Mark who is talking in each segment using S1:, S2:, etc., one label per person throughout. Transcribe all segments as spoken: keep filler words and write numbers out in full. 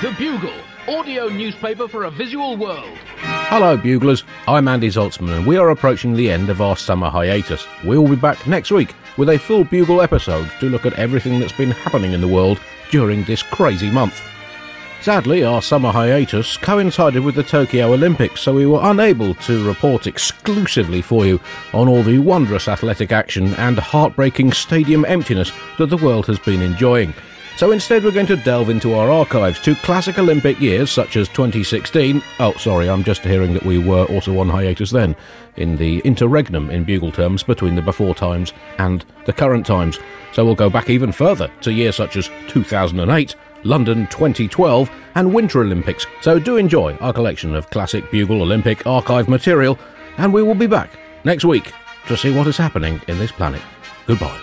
S1: The Bugle, audio newspaper for a visual world.
S2: Hello Buglers, I'm Andy Zoltzman and we are approaching the end of our summer hiatus. We will be back next week with a full Bugle episode to look at everything that's been happening in the world during this crazy month. Sadly, our summer hiatus coincided with the Tokyo Olympics, so we were unable to report exclusively for you on all the wondrous athletic action and heartbreaking stadium emptiness that the world has been enjoying. So instead we're going to delve into our archives to classic Olympic years such as twenty sixteen. Oh, sorry, I'm just hearing that we were also on hiatus then, in the interregnum in Bugle terms between the before times and the current times. So we'll go back even further to years such as two thousand eight, London twenty twelve and Winter Olympics. So do enjoy our collection of classic Bugle Olympic archive material, and we will be back next week to see what is happening in this planet. Goodbye.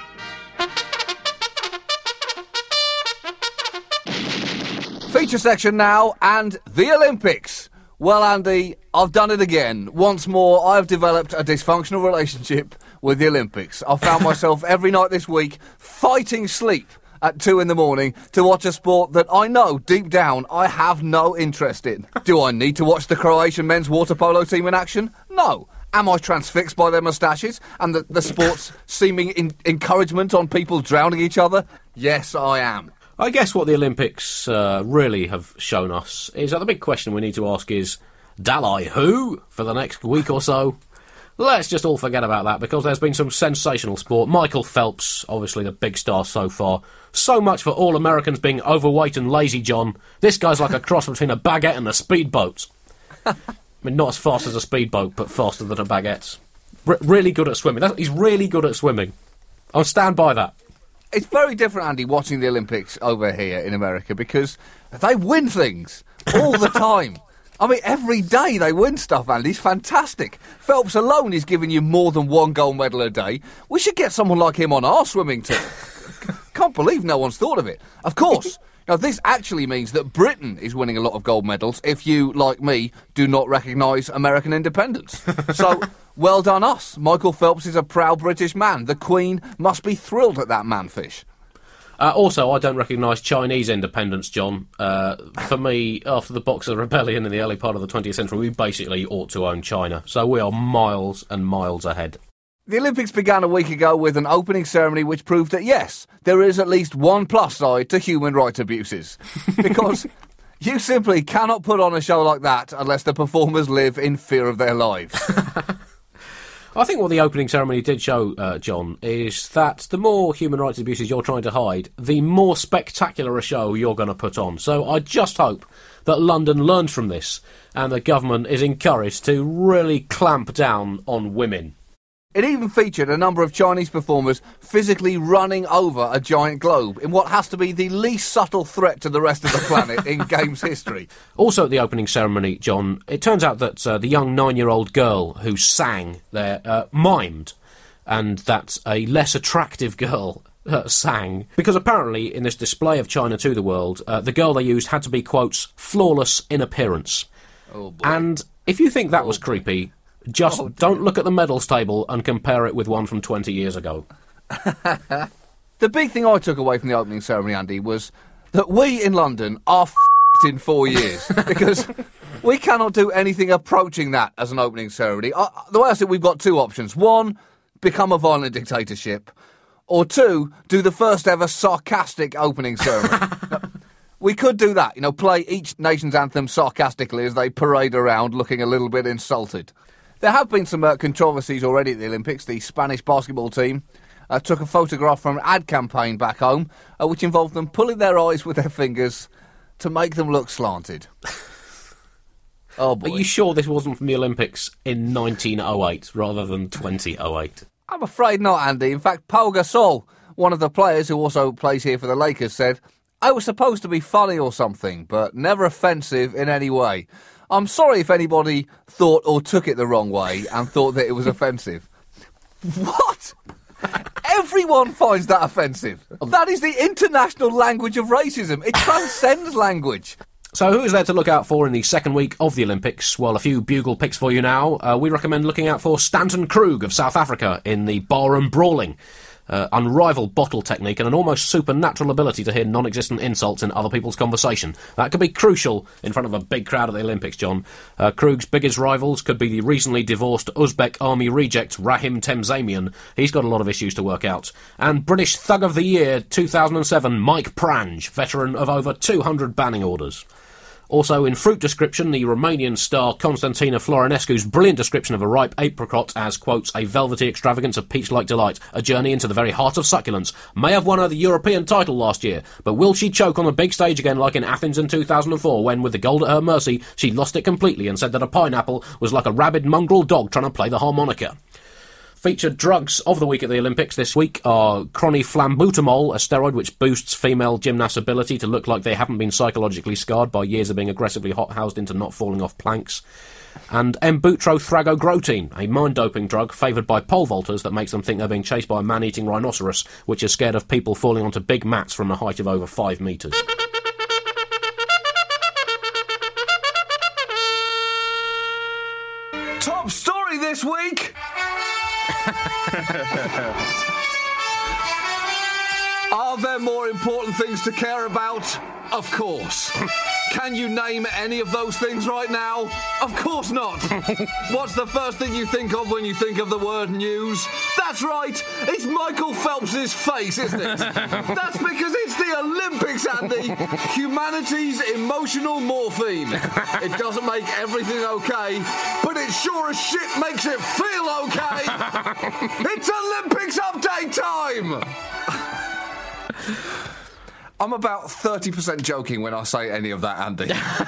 S3: Feature section now, and the Olympics. Well, Andy, I've done it again. Once more, I've developed a dysfunctional relationship with the Olympics. I found myself every night this week fighting sleep at two in the morning to watch a sport that I know deep down I have no interest in. Do I need to watch the Croatian men's water polo team in action? No. Am I transfixed by their moustaches and the, the sport's seeming in- encouragement on people drowning each other? Yes, I am.
S2: I guess what the Olympics uh, really have shown us is that the big question we need to ask is, Dalai who for the next week or so? Let's just all forget about that, because there's been some sensational sport. Michael Phelps, obviously the big star so far. So much for all Americans being overweight and lazy, John. This guy's like a cross between a baguette and a speedboat. I mean, not as fast as a speedboat, but faster than a baguette. R- really good at swimming. That's, he's really good at swimming. I'll stand by that.
S3: It's very different, Andy, watching the Olympics over here in America, because they win things all the time. I mean, every day they win stuff, Andy. It's fantastic. Phelps alone is giving you more than one gold medal a day. We should get someone like him on our swimming team. Can't believe no one's thought of it. Of course, now this actually means that Britain is winning a lot of gold medals if you, like me, do not recognise American independence. So, well done us. Michael Phelps is a proud British man. The Queen must be thrilled at that manfish.
S2: Uh, also, I don't recognise Chinese independence, John. Uh, for me, after the Boxer Rebellion in the early part of the twentieth century, we basically ought to own China. So we are miles and miles ahead.
S3: The Olympics began a week ago with an opening ceremony which proved that, yes, there is at least one plus side to human rights abuses. Because you simply cannot put on a show like that unless the performers live in fear of their lives.
S2: I think what the opening ceremony did show, uh, John, is that the more human rights abuses you're trying to hide, the more spectacular a show you're going to put on. So I just hope that London learned from this and the government is encouraged to really clamp down on women.
S3: It even featured a number of Chinese performers physically running over a giant globe in what has to be the least subtle threat to the rest of the planet in Games history.
S2: Also at the opening ceremony, John, it turns out that uh, the young nine-year-old girl who sang there uh, mimed, and that a less attractive girl uh, sang, because apparently in this display of China to the world, uh, the girl they used had to be, quotes, flawless in appearance.
S3: Oh boy.
S2: And if you think that was creepy, just
S3: oh,
S2: don't look at the medals table and compare it with one from twenty years ago.
S3: The big thing I took away from the opening ceremony, Andy, was that we in London are f***ed in four years. Because we cannot do anything approaching that as an opening ceremony. Uh, the way I see it, we've got two options. One, become a violent dictatorship. Or two, do the first ever sarcastic opening ceremony. We could do that, you know, play each nation's anthem sarcastically as they parade around looking a little bit insulted. There have been some uh, controversies already at the Olympics. The Spanish basketball team uh, took a photograph from an ad campaign back home, uh, which involved them pulling their eyes with their fingers to make them look slanted. Oh boy.
S2: Are you sure this wasn't from the Olympics in nineteen oh eight rather than twenty oh eight?
S3: I'm afraid not, Andy. In fact, Paul Gasol, one of the players who also plays here for the Lakers, said, "I was supposed to be funny or something, but never offensive in any way. I'm sorry if anybody thought or took it the wrong way and thought that it was offensive." What? Everyone finds that offensive. That is the international language of racism. It transcends language.
S2: So who is there to look out for in the second week of the Olympics? Well, a few bugle picks for you now. Uh, we recommend looking out for Stanton Krug of South Africa in the barroom brawling.
S4: uh, unrivaled bottle technique and an almost supernatural ability to hear non-existent insults in other people's conversation. That could be crucial in front of a big crowd at the Olympics, John. Uh, Krug's biggest rivals could be the recently divorced Uzbek army reject Rahim Temzamian. He's got a lot of issues to work out. And British Thug of the Year two thousand seven, Mike Prange, veteran of over two hundred banning orders. Also, in fruit description, the Romanian star Constantina Florescu's brilliant description of a ripe apricot as, quotes, a velvety extravagance of peach-like delight, a journey into the very heart of succulence, may have won her the European title last year, but will she choke on the big stage again like in Athens in two thousand four when, with the gold at her mercy, she lost it completely and said that a pineapple was like a rabid mongrel dog trying to play the harmonica? Featured drugs of the week at the Olympics this week are croniflambutamol, a steroid which boosts female gymnasts' ability to look like they haven't been psychologically scarred by years of being aggressively hot-housed into not falling off planks, and embutrophragogrotine, a mind-doping drug favoured by pole vaulters that makes them think they're being chased by a man-eating rhinoceros, which is scared of people falling onto big mats from a height of over five metres.
S3: Top story this week! Are there more important things to care about? Of course. Can you name any of those things right now? Of course not. What's the first thing you think of when you think of the word news? That's right, it's Michael Phelps's face, isn't it? That's because it's the Olympics, Andy. Humanity's emotional morphine. It doesn't make everything okay, but it sure as shit makes it feel okay. It's Olympics update time! I'm about thirty percent joking when I say any of that, Andy.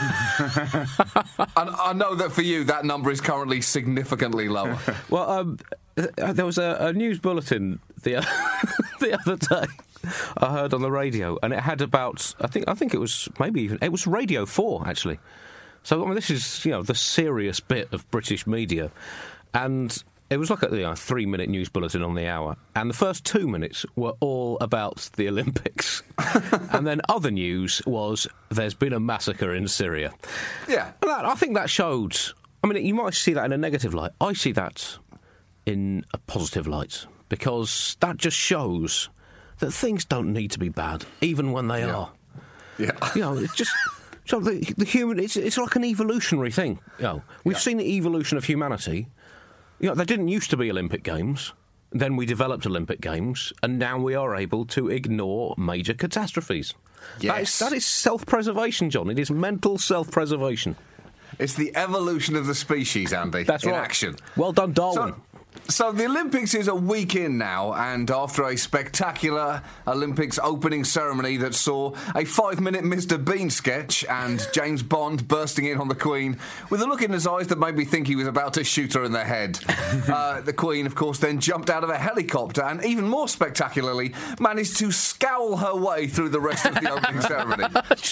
S3: And I know that for you, that number is currently significantly lower.
S2: Well, um, there was a, a news bulletin the, the other day I heard on the radio, and it had about, I think I think it was maybe even, it was Radio four, actually. So, I mean, this is, you know, the serious bit of British media. And it was like a you know, three-minute news bulletin on the hour, and the first two minutes were all about the Olympics. And then other news was, there's been a massacre in Syria.
S3: Yeah.
S2: And that, I think that showed... I mean, you might see that in a negative light. I see that in a positive light, because that just shows that things don't need to be bad, even when they
S3: yeah.
S2: are.
S3: Yeah.
S2: You know, it's just... So the, the human... It's, it's like an evolutionary thing. You know, we've yeah. seen the evolution of humanity... You know, there didn't used to be Olympic Games, then we developed Olympic Games, and now we are able to ignore major catastrophes.
S3: Yes.
S2: That is, that is self-preservation, John. It is mental self-preservation.
S3: It's the evolution of the species, Andy.
S2: That's
S3: in
S2: right.
S3: action.
S2: Well done, Darwin.
S3: So, So the Olympics is a week in now, and after a spectacular Olympics opening ceremony that saw a five-minute Mister Bean sketch and James Bond bursting in on the Queen with a look in his eyes that made me think he was about to shoot her in the head. uh, the Queen, of course, then jumped out of a helicopter and, even more spectacularly, managed to scowl her way through the rest of the opening ceremony.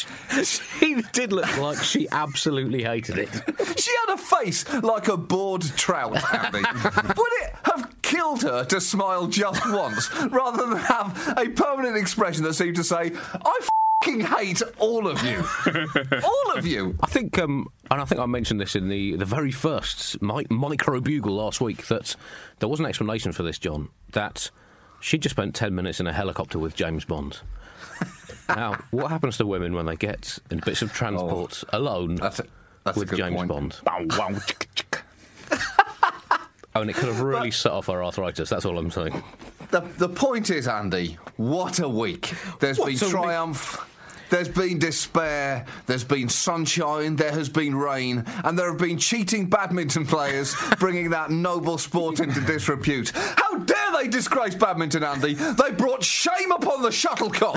S2: She did look like she absolutely hated it.
S3: She had a face like a bored trout, Andy. Would it have killed her to smile just once, rather than have a permanent expression that seemed to say, I f***ing hate all of you. All of you.
S2: I think, um, and I think I mentioned this in the, the very first mi- Micro Bugle last week, that there was an explanation for this, John, that she just spent ten minutes in a helicopter with James Bond. Now, what happens to women when they get in bits of transport oh, alone
S3: that's a, that's
S2: with
S3: a good
S2: James
S3: point.
S2: Bond? Oh, and it could have really but, set off her arthritis, that's all I'm saying.
S3: The, the point is, Andy, what a week. There's
S2: what
S3: been triumph, week? There's been despair, there's been sunshine, there has been rain, and there have been cheating badminton players bringing that noble sport into disrepute. How dare they disgrace badminton, Andy? They brought shame upon the shuttlecock.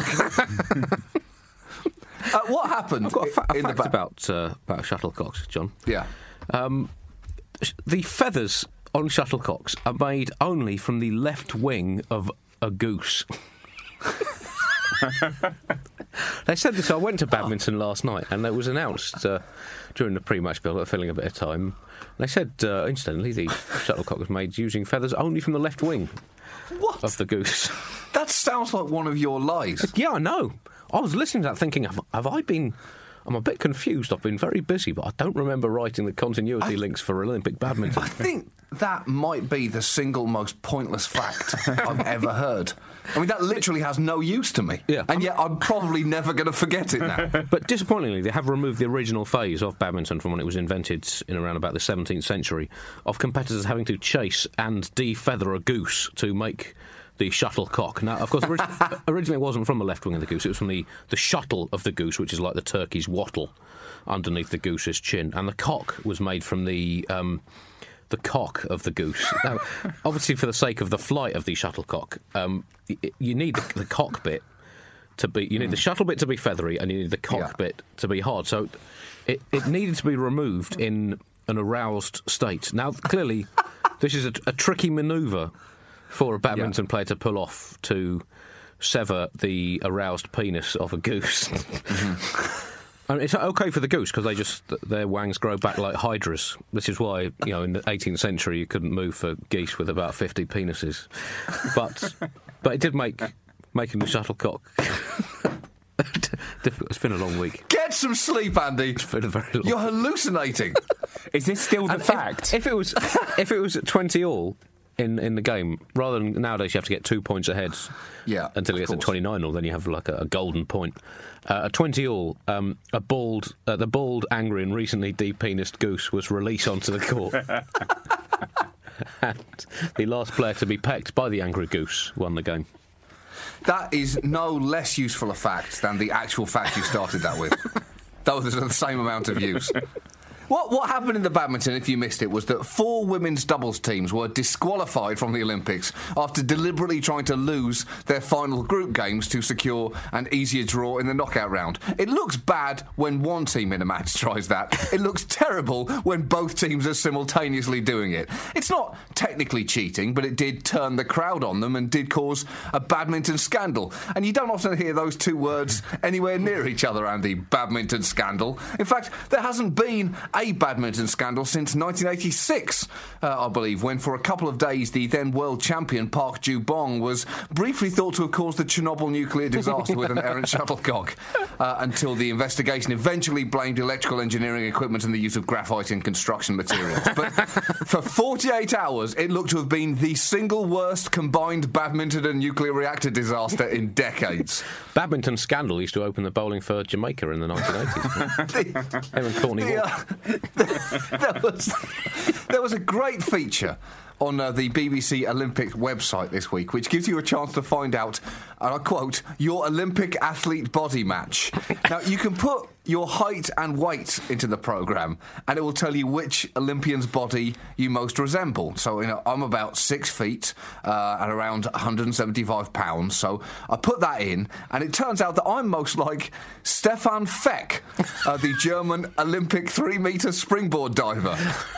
S3: uh, what happened?
S2: I've got a, fa- a
S3: in
S2: fact
S3: the ba-
S2: about, uh, about shuttlecocks, John.
S3: Yeah. Um,
S2: the feathers on shuttlecocks are made only from the left wing of a goose. They said this. I went to badminton last night, and it was announced uh, during the pre-match bill at filling a bit of time. They said, uh, incidentally, the shuttlecock was made using feathers only from the left wing
S3: what?
S2: of the goose.
S3: That sounds like one of your lies.
S2: Yeah, I know. I was listening to that thinking, have, have I been...
S4: I'm a bit confused. I've been very busy, but I don't remember writing the continuity I, links for Olympic badminton.
S3: I think that might be the single most pointless fact I've ever heard. I mean, that literally has no use to me.
S4: Yeah.
S3: And yet I'm probably never going to forget it now.
S4: But disappointingly, they have removed the original phase of badminton from when it was invented in around about the seventeenth century, of competitors having to chase and de-feather a goose to make the shuttlecock. Now, of course, orig- originally it wasn't from the left wing of the goose, it was from the, the shuttle of the goose, which is like the turkey's wattle underneath the goose's chin. And the cock was made from the... Um, the cock of the goose. Now, obviously, for the sake of the flight of the shuttlecock, um, y- you need the, the cock bit to be... You need the shuttle bit to be feathery, and you need the cock yeah. bit to be hard. So it, it needed to be removed in an aroused state. Now, clearly, this is a, a tricky manoeuvre for a badminton yeah. player to pull off to sever the aroused penis of a goose. Mm-hmm. I mean, it's okay for the goose because they just their wangs grow back like hydras. This is why, you know, in the eighteenth century you couldn't move for geese with about fifty penises. But but it did make making the shuttlecock difficult. It's been a long week.
S3: Get some sleep, Andy.
S4: It's been a very long.
S3: You're hallucinating.
S5: Is this still the
S4: and
S5: fact?
S4: If, if it was if it was at twenty all. In, in the game, rather than nowadays you have to get two points ahead
S3: yeah,
S4: until it gets to twenty-nine all, then you have like a, a golden point. Uh, a twenty all, um, a bald, uh, the bald, angry and recently de-penised goose was released onto the court. And the last player to be pecked by the angry goose won the game.
S3: That is no less useful a fact than the actual fact you started that with. Those are the same amount of use. What what happened in the badminton, if you missed it, was that four women's doubles teams were disqualified from the Olympics after deliberately trying to lose their final group games to secure an easier draw in the knockout round. It looks bad when one team in a match tries that. It looks terrible when both teams are simultaneously doing it. It's not technically cheating, but it did turn the crowd on them and did cause a badminton scandal. And you don't often hear those two words anywhere near each other, Andy. Badminton scandal. In fact, there hasn't been a badminton scandal since nineteen eighty-six, uh, I believe, when for a couple of days the then world champion Park Ju-bong was briefly thought to have caused the Chernobyl nuclear disaster with an errant shuttlecock, uh, until the investigation eventually blamed electrical engineering equipment and the use of graphite in construction materials. But for forty-eight hours, it looked to have been the single worst combined badminton and nuclear reactor disaster in decades.
S4: Badminton scandal used to open the bowling for Jamaica in the nineteen eighties.
S3: the,
S4: Aaron Courtney
S3: the, uh, there, was, there was a great feature on uh, the B B C Olympic website this week, which gives you a chance to find out, and I quote, your Olympic athlete body match. Now, you can put your height and weight into the programme, and it will tell you which Olympian's body you most resemble. So, you know, I'm about six feet uh, and around one hundred seventy-five pounds, so I put that in, and it turns out that I'm most like Stefan Feck, uh, the German Olympic three-metre springboard diver.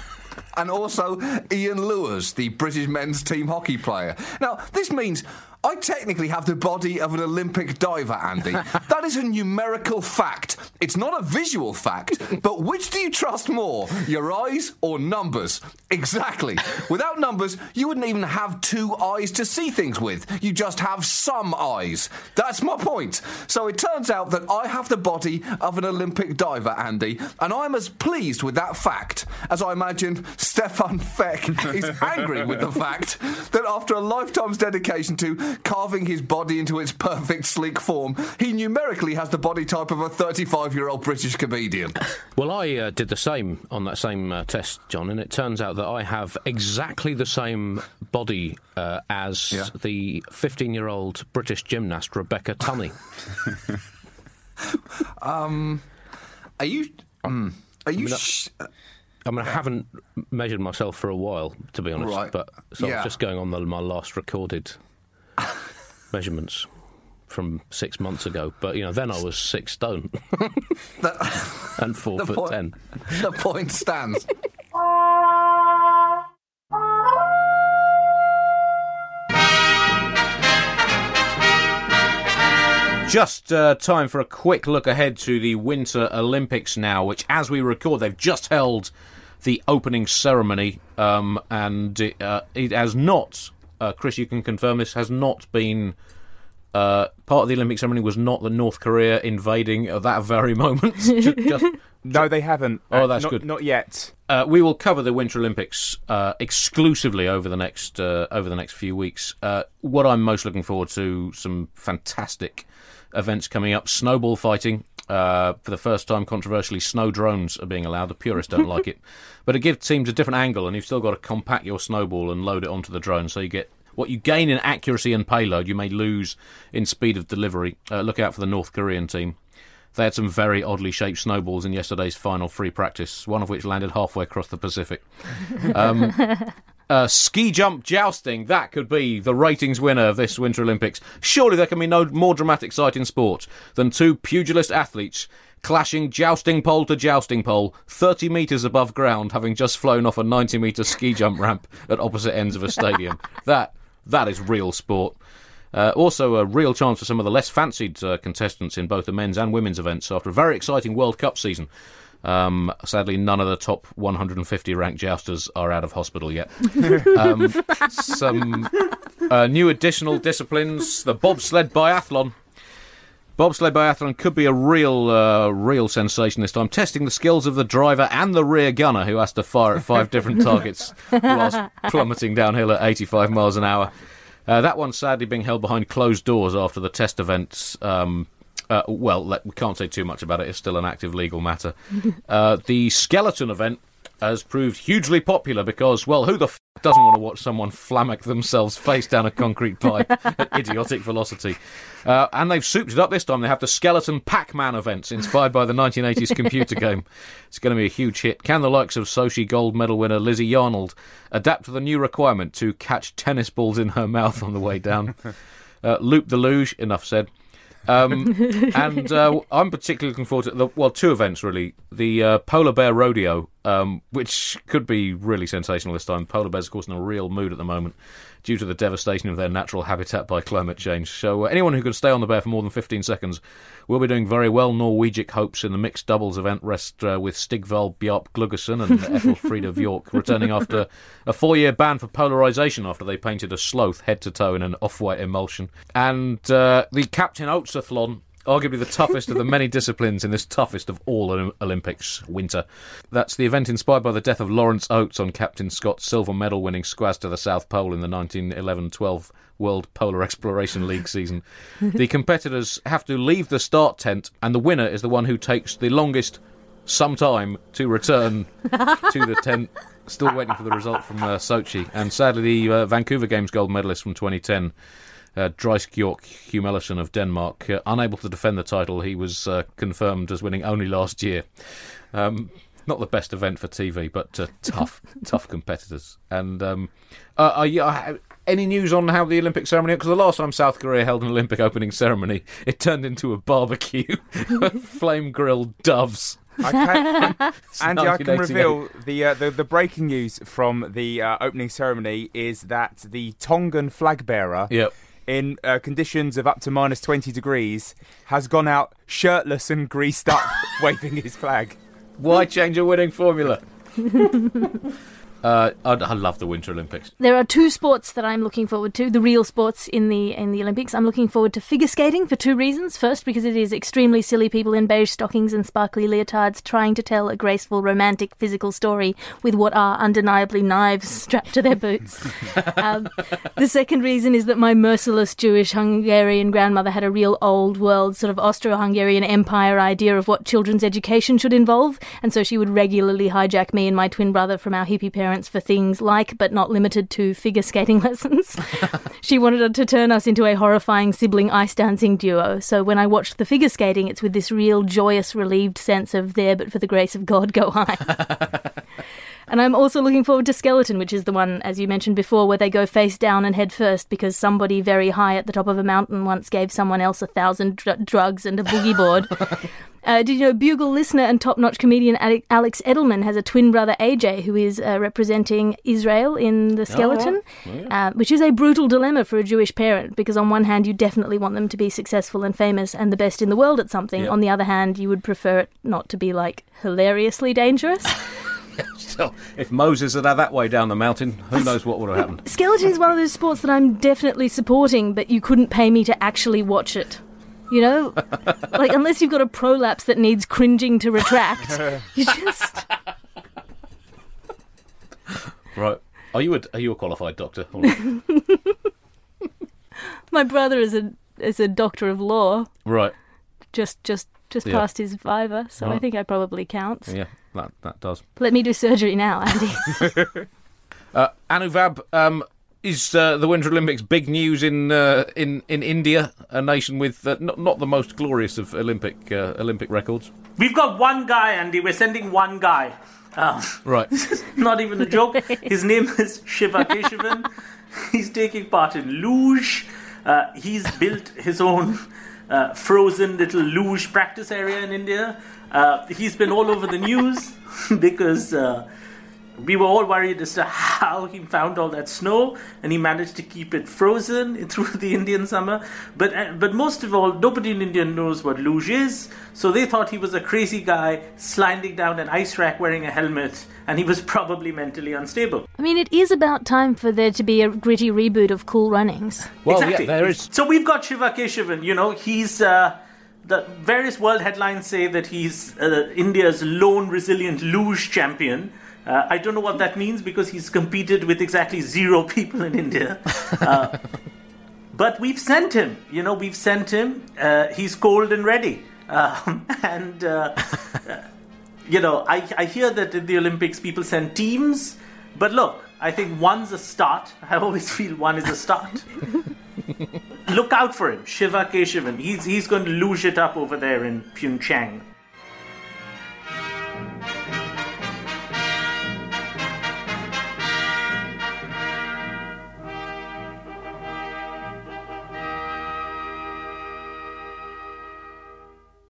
S3: And also Ian Lewis, the British men's team hockey player. Now, this means I technically have the body of an Olympic diver, Andy. That is a numerical fact. It's not a visual fact, but which do you trust more, your eyes or numbers? Exactly. Without numbers, you wouldn't even have two eyes to see things with. You just have some eyes. That's my point. So it turns out that I have the body of an Olympic diver, Andy, and I'm as pleased with that fact as I imagine Stefan Feck is angry with the fact that after a lifetime's dedication to carving his body into its perfect, sleek form, he numerically has the body type of a thirty-five-year-old British comedian.
S4: Well, I uh, did the same on that same uh, test, John, and it turns out that I have exactly the same body uh, as yeah. the fifteen-year-old British gymnast Rebecca Tunney.
S3: um, are you... Um, are you...
S4: I mean,
S3: sh-
S4: I mean, I haven't measured myself for a while, to be honest,
S3: right.
S4: but so
S3: yeah.
S4: I'm just going on the, my last recorded measurements from six months ago. But, you know, then I was six stone
S3: that,
S4: and four foot
S3: point,
S4: ten.
S3: The point stands.
S2: Just uh, time for a quick look ahead to the Winter Olympics now, which, as we record, they've just held the opening ceremony, um, and it, uh, it has not, uh, Chris, you can confirm this, has not been Uh, part of the Olympic ceremony was not the North Korea invading at that very moment. just, just,
S5: no, they haven't.
S2: Oh, that's
S5: not,
S2: good.
S5: Not yet.
S2: Uh, we will cover the Winter Olympics uh, exclusively over the next uh, over the next few weeks. Uh, what I'm most looking forward to, some fantastic events coming up. Snowball fighting. Uh, for the first time, controversially, snow drones are being allowed. The purists don't like it. But it gives teams a different angle, and you've still got to compact your snowball and load it onto the drone, so you get what you gain in accuracy and payload, you may lose in speed of delivery. Uh, look out for the North Korean team. They had some very oddly shaped snowballs in yesterday's final free practice, one of which landed halfway across the Pacific. Um, uh, ski jump jousting, that could be the ratings winner of this Winter Olympics. Surely there can be no more dramatic sight in sport than two pugilist athletes clashing jousting pole to jousting pole, thirty metres above ground, having just flown off a ninety metre ski jump ramp at opposite ends of a stadium. That That is real sport. Uh, also, a real chance for some of the less fancied uh, contestants in both the men's and women's events after a very exciting World Cup season. Um, sadly, none of the top one hundred fifty ranked jousters are out of hospital yet. um, some uh, new additional disciplines, the bobsled biathlon. Bobsled biathlon could be a real, uh, real sensation this time, testing the skills of the driver and the rear gunner who has to fire at five different targets whilst plummeting downhill at eighty-five miles an hour. Uh, that one's sadly being held behind closed doors after the test events. Um, uh, well, let, we can't say too much about it. It's still an active legal matter. Uh, the skeleton event has proved hugely popular because, well, who the f*** doesn't want to watch someone flummox themselves face down a concrete pipe at idiotic velocity? Uh, and they've souped it up this time. They have the Skeleton Pac-Man events inspired by the nineteen eighties computer game. It's going to be a huge hit. Can the likes of Sochi gold medal winner Lizzie Yarnold adapt to the new requirement to catch tennis balls in her mouth on the way down? Uh, loop the luge, enough said. Um, and uh, I'm particularly looking forward to, the, well, two events, really. The uh, Polar Bear Rodeo, um, which could be really sensational this time. Polar bears, of course, in a real mood at the moment due to the devastation of their natural habitat by climate change. So uh, anyone who can stay on the bear for more than fifteen seconds will be doing very well. Norwegic hopes in the mixed doubles event rest uh, with Stigval Bjarp Gluggerson and Ethelfrida Bjork returning after a four-year ban for polarisation after they painted a sloth head to toe in an off-white emulsion. And uh, the Captain Oates-a-thon, arguably the toughest of the many disciplines in this toughest of all Olympics winter. That's the event inspired by the death of Lawrence Oates on Captain Scott's silver medal-winning squaz to the South Pole in the nineteen eleven twelve World Polar Exploration League season. The competitors have to leave the start tent, and the winner is the one who takes the longest some time to return to the tent. Still waiting for the result from uh, Sochi. And sadly, the uh, Vancouver Games gold medalist from twenty ten, Uh, Dreiskjork Humelison of Denmark, uh, unable to defend the title. He was uh, confirmed as winning only last year. Um, not the best event for T V, but uh, tough, tough competitors. And um, uh, uh, yeah, any news on how the Olympic ceremony? Because the last time South Korea held an Olympic opening ceremony, it turned into a barbecue, flame-grilled doves.
S5: I can, Andy, I can reveal the, uh, the the breaking news from the uh, opening ceremony is that the Tongan flag bearer,
S2: yep.
S5: in uh, conditions of up to minus twenty degrees, has gone out shirtless and greased up, waving his flag.
S2: Why change a winning formula? Uh, I, I love the Winter Olympics.
S6: There are two sports that I'm looking forward to, the real sports in the in the Olympics. I'm looking forward to figure skating for two reasons. First, because it is extremely silly people in beige stockings and sparkly leotards trying to tell a graceful, romantic, physical story with what are undeniably knives strapped to their boots. um, the second reason is that my merciless Jewish Hungarian grandmother had a real old world sort of Austro-Hungarian empire idea of what children's education should involve, and so she would regularly hijack me and my twin brother from our hippie parents for things like, but not limited to, figure skating lessons. She wanted to turn us into a horrifying sibling ice dancing duo. So when I watched the figure skating, it's with this real joyous, relieved sense of there, but for the grace of God, go I. And I'm also looking forward to skeleton, which is the one, as you mentioned before, where they go face down and head first because somebody very high at the top of a mountain once gave someone else a thousand dr- drugs and a boogie board. Uh, did you know Bugle listener and top-notch comedian Alex Edelman has a twin brother, A J, who is uh, representing Israel in the skeleton, oh, right. yeah. uh, which is a brutal dilemma for a Jewish parent, because on one hand you definitely want them to be successful and famous and the best in the world at something. Yep. On the other hand, you would prefer it not to be, like, hilariously dangerous.
S2: So, if Moses had had that way down the mountain, who knows what would have happened.
S6: Skeleton is one of those sports that I'm definitely supporting, but you couldn't pay me to actually watch it. You know? Like, unless you've got a prolapse that needs cringing to retract, you just...
S2: Right. Are you a, are you a qualified doctor?
S6: My brother is a is a doctor of law.
S2: Right.
S6: Just just just
S2: Yeah.
S6: passed his Viva, so I
S2: Right.
S6: think I probably count.
S2: Yeah, that, that does.
S6: Let me do surgery now, Andy.
S2: Uh, Anuvab, um, is uh, the Winter Olympics big news in uh, in in India, a nation with uh, not not the most glorious of Olympic uh, Olympic records?
S7: We've got one guy, Andy. We're sending one guy. Um,
S2: Right.
S7: Not even a joke. His name is Shiva Keshavan. He's taking part in luge. Uh, he's built his own uh, frozen little luge practice area in India. Uh, he's been all over the news because uh, we were all worried as to how he found all that snow, and he managed to keep it frozen through the Indian summer. But uh, but most of all, nobody in India knows what luge is, so they thought he was a crazy guy sliding down an ice rack wearing a helmet, and he was probably mentally unstable.
S6: I mean, it is about time for there to be a gritty reboot of Cool Runnings.
S2: Well,
S7: Exactly.
S2: yeah, there is.
S7: So we've got Shiva Keshavan. You know, he's uh, the various world headlines say that he's uh, India's lone resilient luge champion. Uh, I don't know what that means because he's competed with exactly zero people in India. Uh, but we've sent him. You know, we've sent him. Uh, he's cold and ready. Um, and uh, uh, you know, I, I hear that in the Olympics people send teams. But look, I think one's a start. I always feel one is a start. Look out for him, Shiva Keshavan. He's he's going to luge it up over there in Pyeongchang.